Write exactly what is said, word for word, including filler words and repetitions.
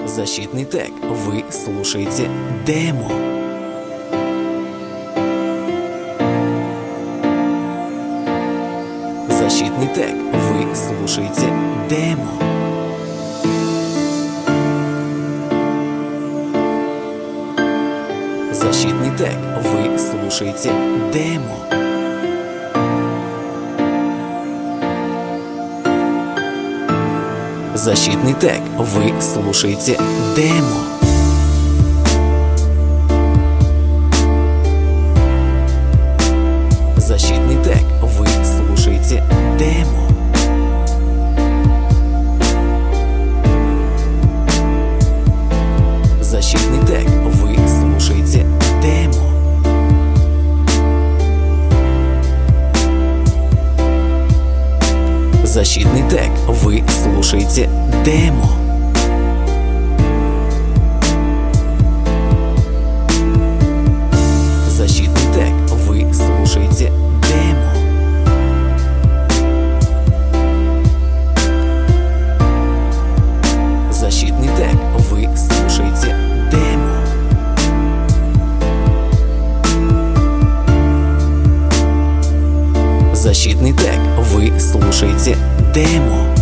Защитный тег. Вы слушаете демо. Защитный тег. Вы слушаете демо. Защитный тег. Вы слушаете демо. Защитный тег. Вы слушаете демо. Защитный тег. Вы слушаете демо. Защитный тег. Вы слушаете демо. Защитный тег. Вы слушаете демо. Защитный тег. Вы слушаете демо. Защитный тег. Вы слушаете демо. Защитный тег. Вы слушаете демо.